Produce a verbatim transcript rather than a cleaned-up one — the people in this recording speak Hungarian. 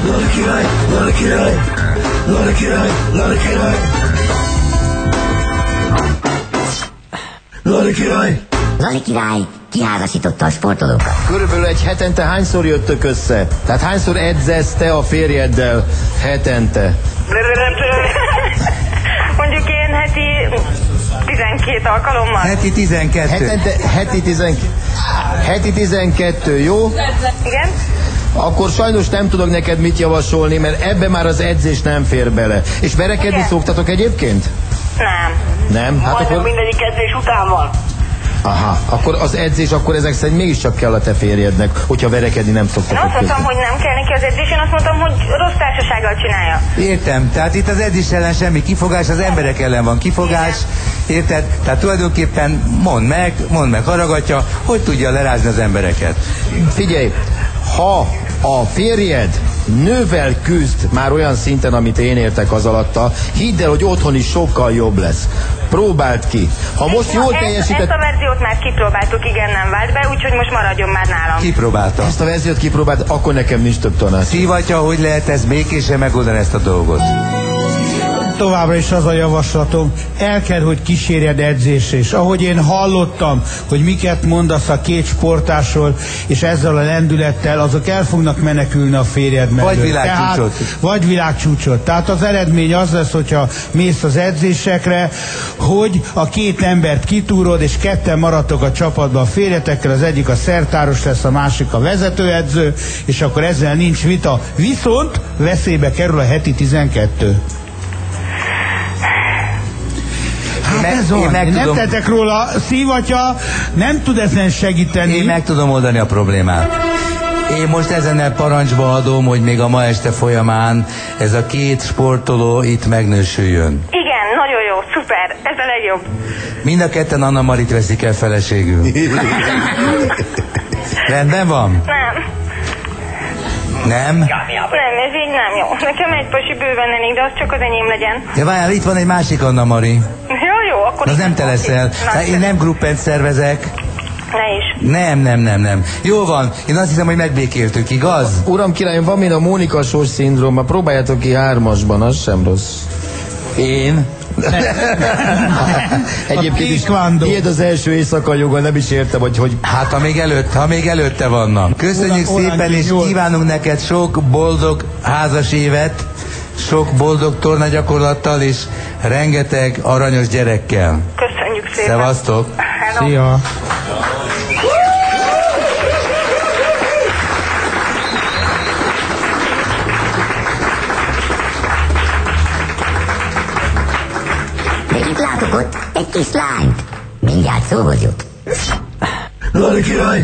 Lali király, Lali király, Lali király, Lali király, Lali király. Lali király kiházasította a sportolókat. Körülbelül egy hetente hányszor jöttök össze? Tehát hányszor edzesz te a férjeddel hetente? Mondjuk én heti tizenkét alkalommal. Heti tizenkettő. Hetente, heti, tizen, heti tizenkettő, jó? Igen? Akkor sajnos nem tudok neked mit javasolni, mert ebbe már az edzés nem fér bele. És verekedni Igen. szoktatok egyébként? Nem. Nem? Hát Majdnem akkor... mindegyik edzés után van. Aha, akkor az edzés, akkor ezek szerint mégiscsak kell a te férjednek, hogyha verekedni nem Én szoktatok azt mondtam, hogy nem kell neki az edzés, én azt mondtam, hogy rossz társasággal csinálja. Értem, tehát itt az edzés ellen semmi kifogás, az emberek ellen van kifogás, érted? Tehát tulajdonképpen mondd meg, mondd meg haragatja, hogy tudja lerázni az embereket. Figyelj, ha a férjed nővel küzd már olyan szinten, amit én értek az alatta, hidd el, hogy otthon is sokkal jobb lesz. Próbáld ki. Ha most jól teljesített... Ezt a verziót már kipróbáltuk, igen, nem vált be, úgyhogy most maradjon már nálam. Kipróbálta. Ezt a verziót kipróbáld, akkor nekem nincs több tanács. Szívatja, hogy lehet ez békésen megoldani ezt a dolgot? Továbbra is az a javaslatom, el kell, hogy kísérjed edzésre, és ahogy én hallottam, hogy miket mondasz a két sportásról, és ezzel a lendülettel, azok el fognak menekülni a férjed mellől. Vagy világcsúcsot. Tehát, vagy világcsúcsot. Tehát az eredmény az lesz, hogyha mész az edzésekre, hogy a két embert kitúrod, és ketten maradtok a csapatban a férjetekkel, az egyik a szertáros lesz, a másik a vezetőedző, és akkor ezzel nincs vita. Viszont veszélybe kerül a heti tizenkettő. Hát ez van, nem tudom... tettek róla, szívatja, nem tud ezen segíteni. Én meg tudom oldani a problémát. Én most ezennel parancsba adom, hogy még a ma este folyamán ez a két sportoló itt megnősüljön. Igen, nagyon jó, szuper, ez a legjobb. Mind a ketten Anna Marit veszik el feleségül. Rendben van? Nem. Nem? Nem, ez így nem jó. Nekem egy pasi bőven elég, de az csak az enyém legyen. De várjál, itt van egy másik Anna Mari. Jó, jó, akkor... Az nem te leszel. Hát én nem gruppent szervezek. Ne is. Nem, nem, nem, nem. Jó van, én azt hiszem, hogy megbékéltük, igaz? Uram királyom, van még a Mónika Sós szindróma, próbáljátok ki hármasban, az sem rossz. Én? Egyébként is ilyet az első éjszaka joga, nem is értem, hogy hogy... Hát ha még előtt, ha még előtte vannak. Köszönjük Uram, szépen, és nyolc. kívánunk neked sok boldog házas évet, sok boldog tornagyakorlattal, és rengeteg aranyos gyerekkel. Köszönjük szépen. Szevasztok! Hello. Szia! Végig látok ott egy kis lányt. Mindjárt szóhoz jut. Lali király.